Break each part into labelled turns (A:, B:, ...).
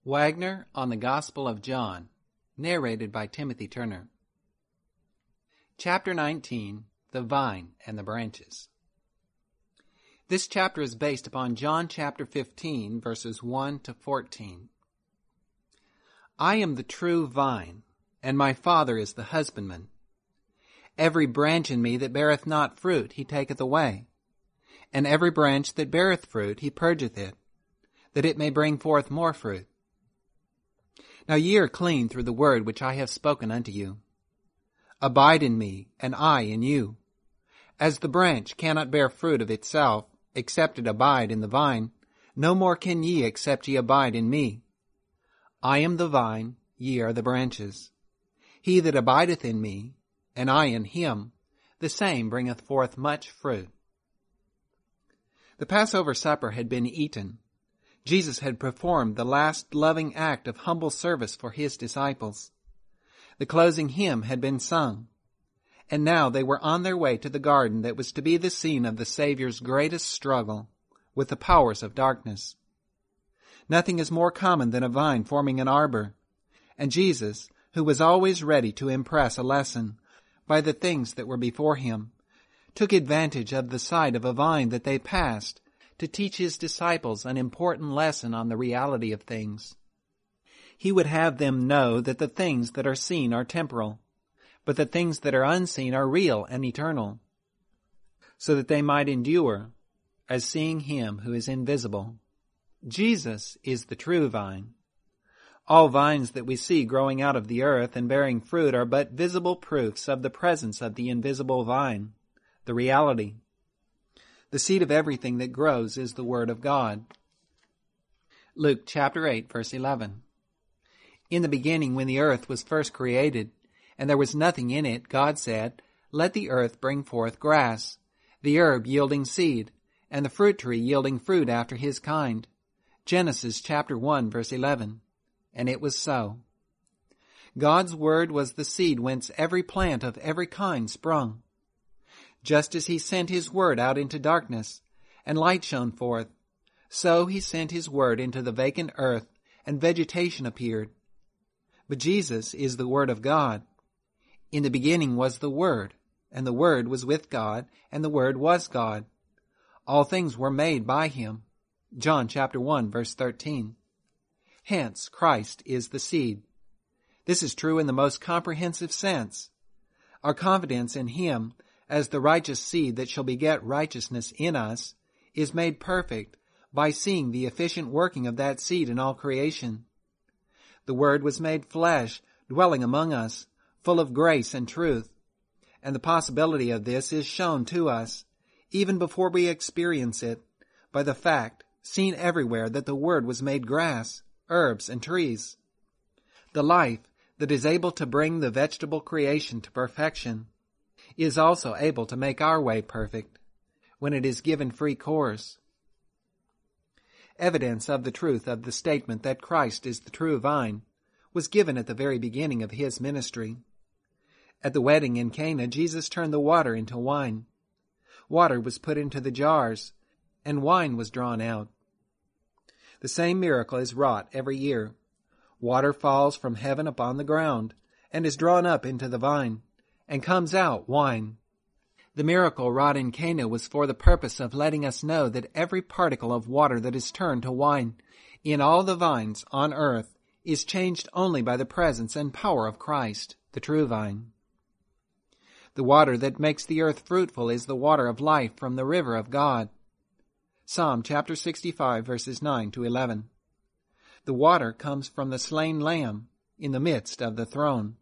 A: Wagner on the Gospel of John, narrated by Timothy Turner. Chapter 19, The Vine and the Branches. This chapter is based upon John chapter 15, verses 1 to 14. I am the true vine, and my Father is the husbandman. Every branch in me that beareth not fruit he taketh away, and every branch that beareth fruit he purgeth it, that it may bring forth more fruit. Now ye are clean through the word which I have spoken unto you. Abide in me, and I in you. As the branch cannot bear fruit of itself, except it abide in the vine, no more can ye except ye abide in me. I am the vine, ye are the branches. He that abideth in me, and I in him, the same bringeth forth much fruit. The Passover supper had been eaten. Jesus had performed the last loving act of humble service for his disciples. The closing hymn had been sung, and now they were on their way to the garden that was to be the scene of the Savior's greatest struggle with the powers of darkness. Nothing is more common than a vine forming an arbor, and Jesus, who was always ready to impress a lesson by the things that were before him, took advantage of the sight of a vine that they passed to teach his disciples an important lesson on the reality of things. He would have them know that the things that are seen are temporal, but the things that are unseen are real and eternal, so that they might endure as seeing him who is invisible. Jesus is the true vine. All vines that we see growing out of the earth and bearing fruit are but visible proofs of the presence of the invisible vine, the reality. The seed of everything that grows is the Word of God. Luke chapter 8, verse 11. In the beginning, when the earth was first created, and there was nothing in it, God said, Let the earth bring forth grass, the herb yielding seed, and the fruit tree yielding fruit after his kind. Genesis chapter 1, verse 11. And it was so. God's word was the seed whence every plant of every kind sprung. Just as he sent his word out into darkness, and light shone forth, so he sent his word into the vacant earth, and vegetation appeared. But Jesus is the Word of God. In the beginning was the Word, and the Word was with God, and the Word was God. All things were made by him. John chapter 1, verse 13. Hence, Christ is the seed. This is true in the most comprehensive sense. Our confidence in him as the righteous seed that shall beget righteousness in us, is made perfect by seeing the efficient working of that seed in all creation. The Word was made flesh, dwelling among us, full of grace and truth, and the possibility of this is shown to us, even before we experience it, by the fact, seen everywhere, that the Word was made grass, herbs, and trees. The life that is able to bring the vegetable creation to perfection is also able to make our way perfect when it is given free course. Evidence of the truth of the statement that Christ is the true vine was given at the very beginning of his ministry. At the wedding in Cana, Jesus turned the water into wine. Water was put into the jars, and wine was drawn out. The same miracle is wrought every year. Water falls from heaven upon the ground, and is drawn up into the vine, and comes out wine. The miracle wrought in Cana was for the purpose of letting us know that every particle of water that is turned to wine in all the vines on earth is changed only by the presence and power of Christ, the true vine. The water that makes the earth fruitful is the water of life from the river of God. Psalm chapter 65, verses 9 to 11. The water comes from the slain Lamb in the midst of the throne.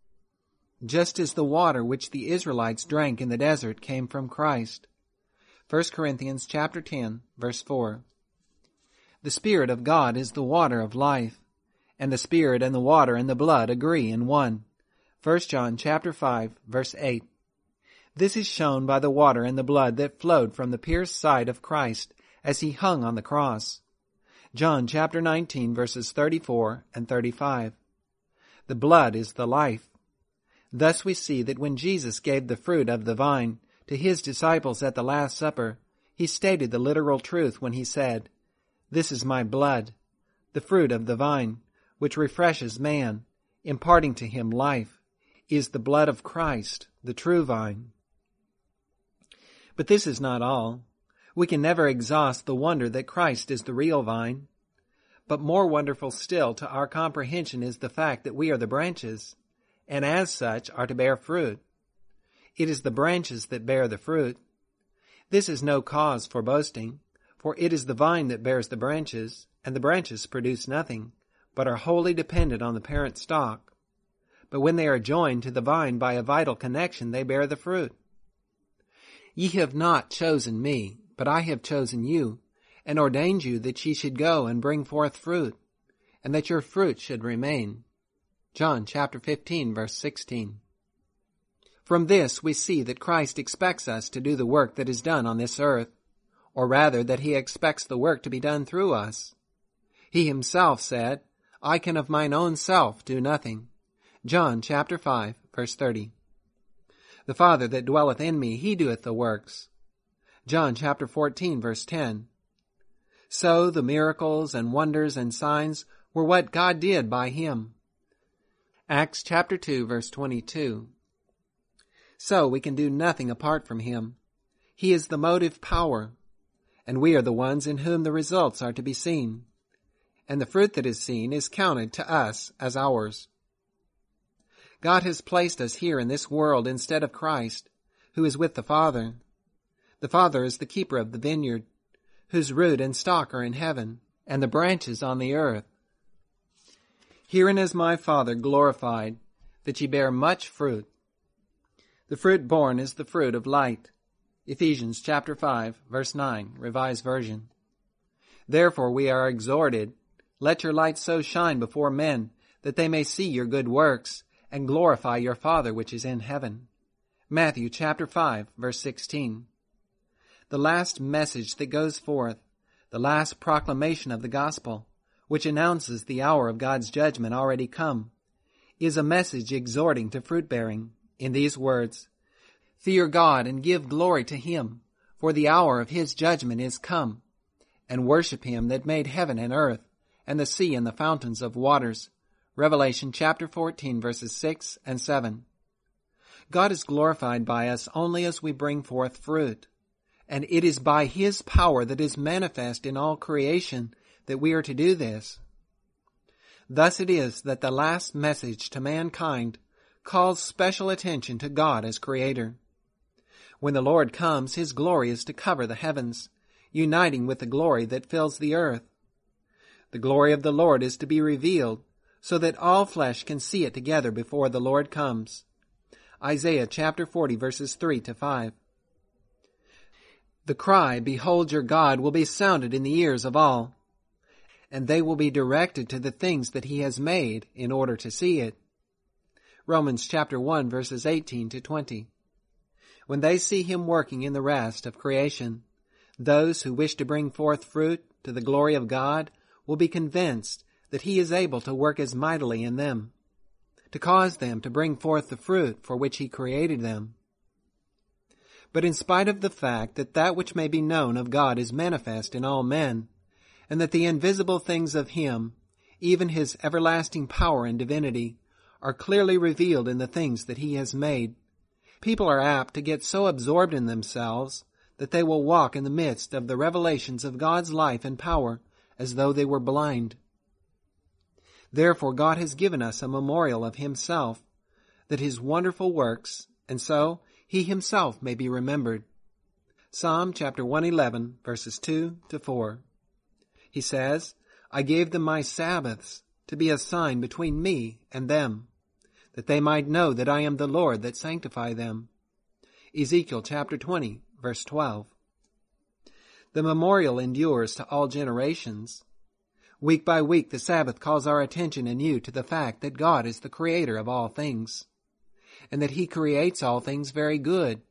A: Just as the water which the Israelites drank in the desert came from Christ. 1 Corinthians chapter 10, verse 4. The Spirit of God is the water of life, and the Spirit and the water and the blood agree in one. 1 John chapter 5, verse 8. This is shown by the water and the blood that flowed from the pierced side of Christ as he hung on the cross. John chapter 19, verses 34 and 35. The blood is the life. Thus we see that when Jesus gave the fruit of the vine to his disciples at the Last Supper, he stated the literal truth when he said, "This is my blood, The fruit of the vine, which refreshes man, imparting to him life, is the blood of Christ, the true vine. But this is not all. We can never exhaust the wonder that Christ is the real vine. But more wonderful still to our comprehension is the fact that we are the branches, and as such are to bear fruit. It is the branches that bear the fruit. This is no cause for boasting, for it is the vine that bears the branches, and the branches produce nothing, but are wholly dependent on the parent stock. But when they are joined to the vine by a vital connection, they bear the fruit. Ye have not chosen me, but I have chosen you, and ordained you that ye should go and bring forth fruit, and that your fruit should remain. John chapter 15, verse 16. From this we see that Christ expects us to do the work that is done on this earth, or rather that he expects the work to be done through us. He himself said, I can of mine own self do nothing. John chapter 5, verse 30. The Father that dwelleth in me, he doeth the works. John chapter 14, verse 10. So the miracles and wonders and signs were what God did by him. Acts chapter 2, verse 22. So we can do nothing apart from him. He is the motive power, and we are the ones in whom the results are to be seen. And the fruit that is seen is counted to us as ours. God has placed us here in this world instead of Christ, who is with the Father. The Father is the keeper of the vineyard, whose root and stock are in heaven, and the branches on the earth. Herein is my Father glorified, that ye bear much fruit. The fruit borne is the fruit of light. Ephesians chapter 5, verse 9, Revised Version. Therefore we are exhorted, let your light so shine before men, that they may see your good works, and glorify your Father which is in heaven. Matthew chapter 5, verse 16. The last message that goes forth, the last proclamation of the gospel, which announces the hour of God's judgment already come, is a message exhorting to fruit-bearing in these words, Fear God and give glory to him, for the hour of his judgment is come, and worship him that made heaven and earth, and the sea and the fountains of waters. Revelation chapter 14, verses 6 and 7. God is glorified by us only as we bring forth fruit, and it is by his power that is manifest in all creation that we are to do this. Thus it is that the last message to mankind calls special attention to God as Creator. When the Lord comes, his glory is to cover the heavens, uniting with the glory that fills the earth. The glory of the Lord is to be revealed, so that all flesh can see it together before the Lord comes. Isaiah chapter 40, verses 3 to 5. The cry, Behold your God, will be sounded in the ears of all, and they will be directed to the things that he has made in order to see it. Romans chapter 1, verses 18 to 20. When they see him working in the rest of creation, those who wish to bring forth fruit to the glory of God will be convinced that he is able to work as mightily in them, to cause them to bring forth the fruit for which he created them. But in spite of the fact that that which may be known of God is manifest in all men, and that the invisible things of him, even his everlasting power and divinity, are clearly revealed in the things that he has made, people are apt to get so absorbed in themselves that they will walk in the midst of the revelations of God's life and power as though they were blind. Therefore God has given us a memorial of himself, that his wonderful works, and so he himself may be remembered. Psalm chapter 111, verses 2 to 4. He says, I gave them my Sabbaths to be a sign between me and them, that they might know that I am the Lord that sanctify them. Ezekiel chapter 20, verse 12. The memorial endures to all generations. Week by week, the Sabbath calls our attention anew to the fact that God is the creator of all things, and that he creates all things very good.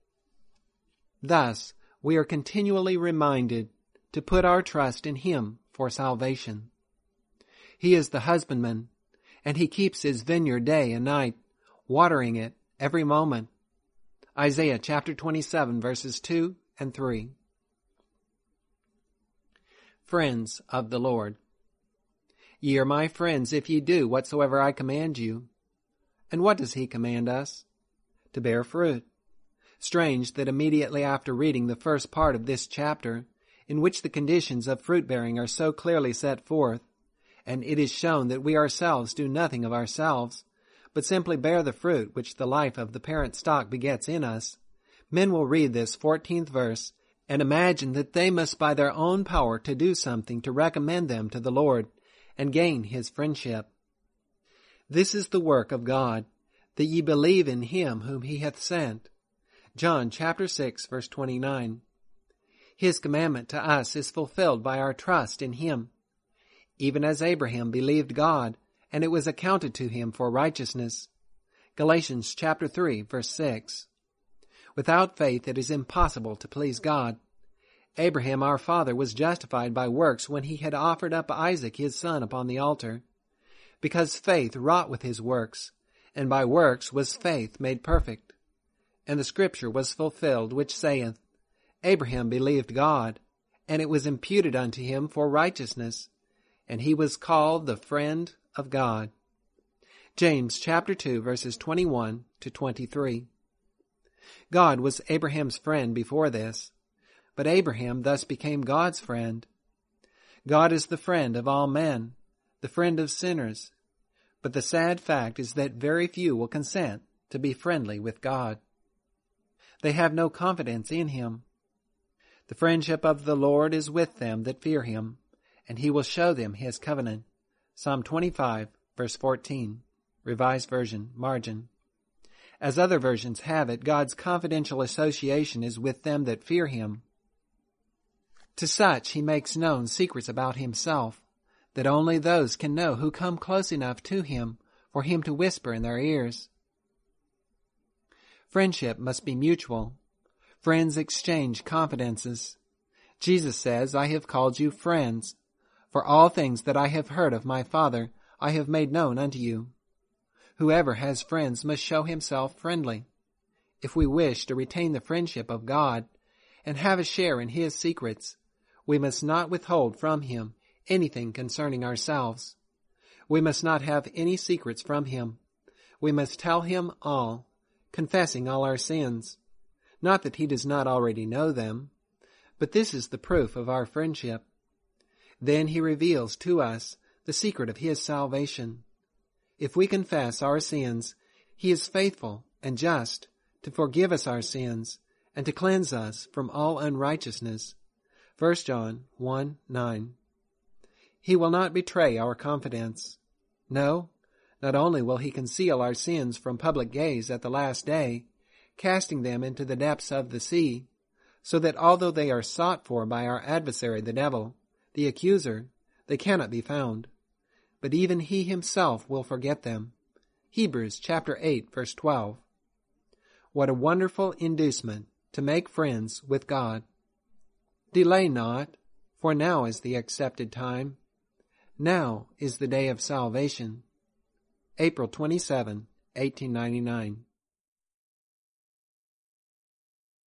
A: Thus, we are continually reminded to put our trust in him for salvation. He is the husbandman, and he keeps his vineyard day and night, watering it every moment. Isaiah chapter 27, verses 2 and 3. Friends of the Lord, Ye are my friends if ye do whatsoever I command you. And what does he command us? To bear fruit. Strange that immediately after reading the first part of this chapter, in which the conditions of fruit-bearing are so clearly set forth, and it is shown that we ourselves do nothing of ourselves, but simply bear the fruit which the life of the parent stock begets in us, men will read this 14th verse and imagine that they must by their own power to do something to recommend them to the Lord and gain his friendship. This is the work of God, that ye believe in him whom he hath sent. John chapter 6, verse 29. His commandment to us is fulfilled by our trust in him. Even as Abraham believed God, and it was accounted to him for righteousness. Galatians chapter 3, verse 6. Without faith it is impossible to please God. Abraham our father was justified by works when he had offered up Isaac his son upon the altar, because faith wrought with his works, and by works was faith made perfect. And the scripture was fulfilled, which saith, Abraham believed God, and it was imputed unto him for righteousness, and he was called the friend of God. James chapter 2, verses 21 to 23. God was Abraham's friend before this, but Abraham thus became God's friend. God is the friend of all men, the friend of sinners, but the sad fact is that very few will consent to be friendly with God. They have no confidence in him. The friendship of the Lord is with them that fear him, and he will show them his covenant. Psalm 25, verse 14, Revised Version, margin. As other versions have it, God's confidential association is with them that fear him. To such he makes known secrets about himself, that only those can know who come close enough to him for him to whisper in their ears. Friendship must be mutual. Friends exchange confidences. Jesus says, I have called you friends, for all things that I have heard of my Father I have made known unto you. Whoever has friends must show himself friendly. If we wish to retain the friendship of God and have a share in his secrets, we must not withhold from him anything concerning ourselves. We must not have any secrets from him. We must tell him all, confessing all our sins. Not that he does not already know them, but this is the proof of our friendship. Then he reveals to us the secret of his salvation. If we confess our sins, he is faithful and just to forgive us our sins and to cleanse us from all unrighteousness. 1 John 1:9. He will not betray our confidence. No, not only will he conceal our sins from public gaze at the last day, casting them into the depths of the sea, so that although they are sought for by our adversary the devil, the accuser, they cannot be found. But even he himself will forget them. Hebrews chapter 8, verse 12. What a wonderful inducement to make friends with God. Delay not, for now is the accepted time. Now is the day of salvation. April 27, 1899.